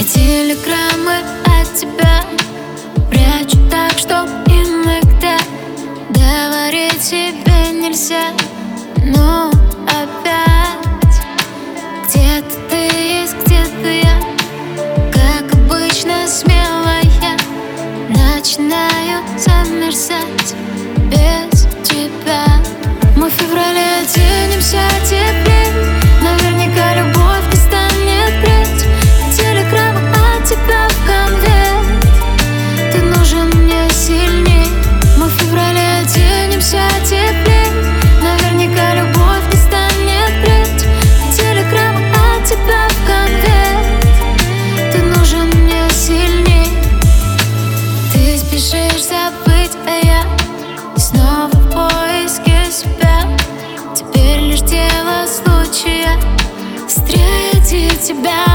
Я телеграммы от тебя прячу так, чтоб иногда говорить тебе нельзя. Но опять где-то ты есть, где-то я. Как обычно смелая начинаю замерзать без тебя. Мы в феврале оденемся теплей, наверняка любовь не станет преть. Телеграмма от тебя в конверт, ты нужен мне сильней. Мы в феврале оденемся теплей, наверняка любовь не станет преть. Телеграмма от тебя в конверт, ты нужен мне сильней. Ты спешишь забыть, а я снова в поиске себя. Теперь лишь дело случая встретить тебя.